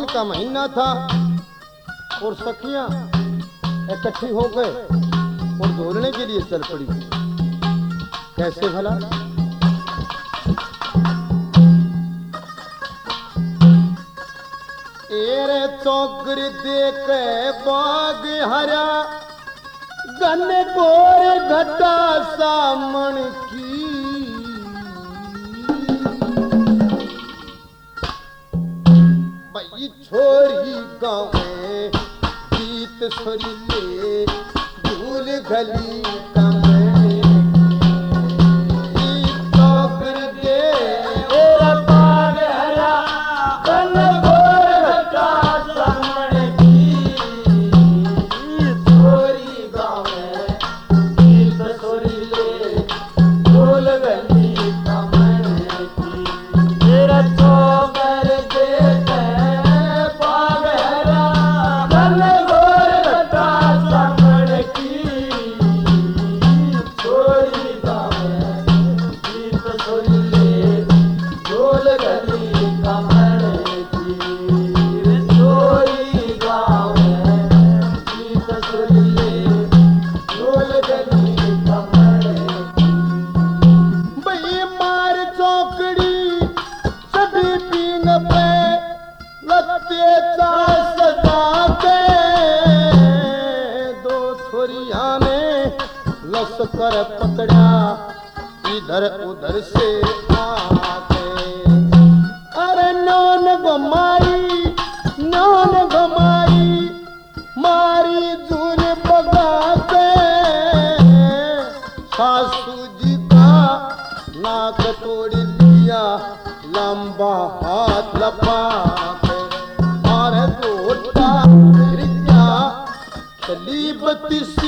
सावन का महीना था और सखियां इकट्ठी हो गए और धोलने के लिए चल पड़ी। कैसे भला? एरे चौकर देख बाग हरा गन गोर घटा सामण की भाई छोरी गाँव में गीत सुरीले धूल गली कर पकड़ा इधर उधर से आके अरे नौन घुमाई मारी जून बगा के सासू जी का नाक तोड़ लिया लंबा हाथ लपा के और गोटा फिर क्या चली बत्तीसी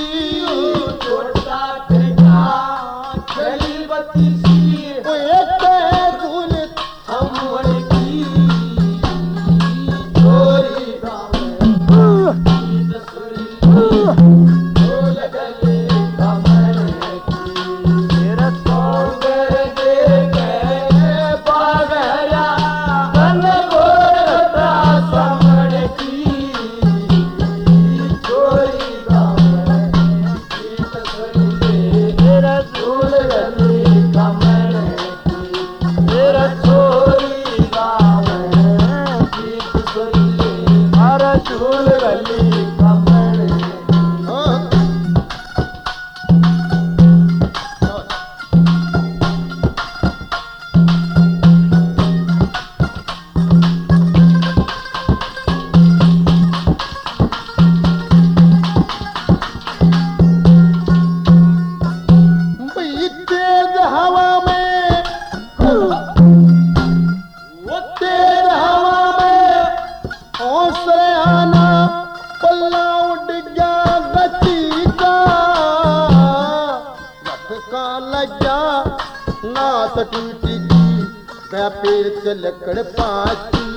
लकड़ पाची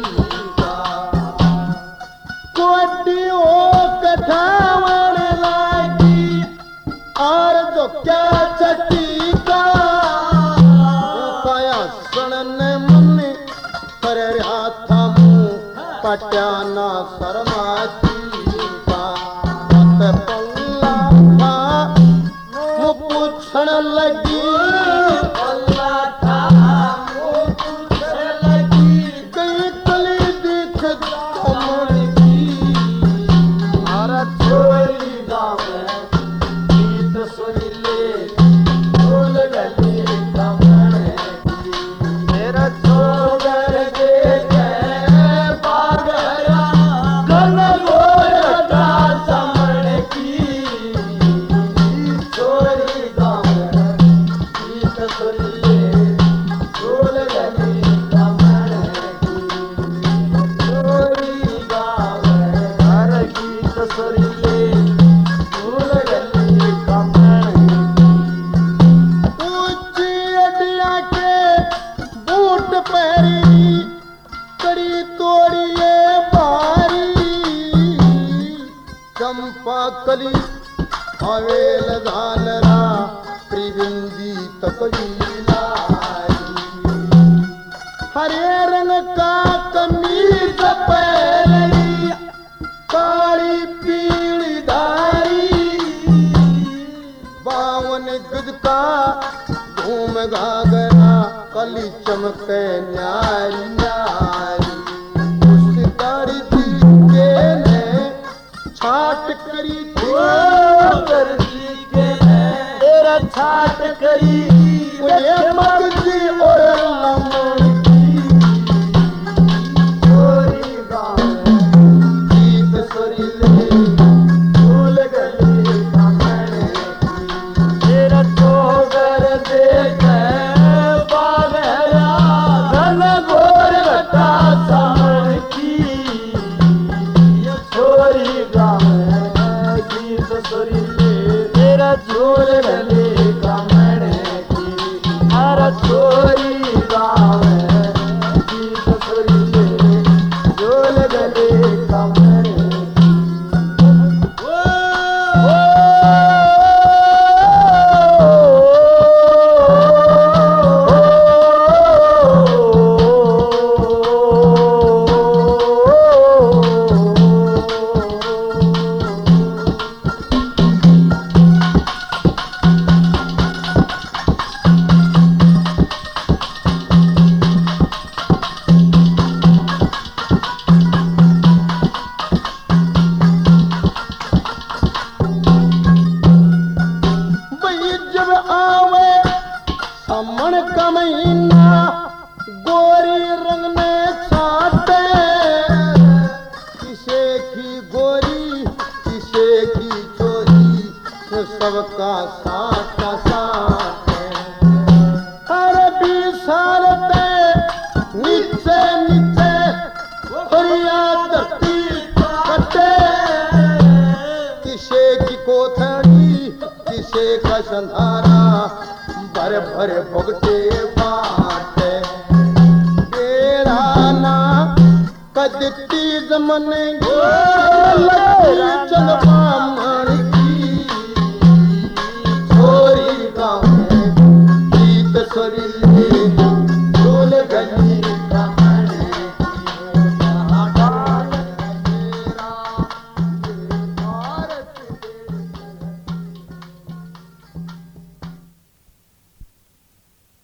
कोटी ओ कठावन लागी और जो क्या चटी का पाया सड़न मन कर रहा था मुँह पट्याना शर्माची का मत पल्ला मुँह पूछण लगी कली हवेल धानरा त्रिबिंदी तकवीला हरे रंग का कमीज पहले घाघरा कली चमके न्यारी न्यारी उस दर्जी के ने छाट करी थी दर्जी के ने तेरा छाट करी मुझे मगजी और लमन की चोरी गावे गीत सुरीले फूल गली कमने की तेरा चोगर देखे बागरा धन घोर घटा सामन की चोरी गावे गीत सुरीले तेरा चोर गली कमने की हर चोरी गावे गीत सुरीले चोर गली कमने भई जब आवे समण का महीना गोरी रंग में छाटे किसे की गोरी किसे की चोरी सबका साथ साथ हर विशाल पे नीचे नीचे हरिया धरती कटे किसे की कोथड़ी किसे का संधारा भर भर भुगते बाटे तेरा ना कदती जमन चलवा मर की छोरी गावे गीत सुरीले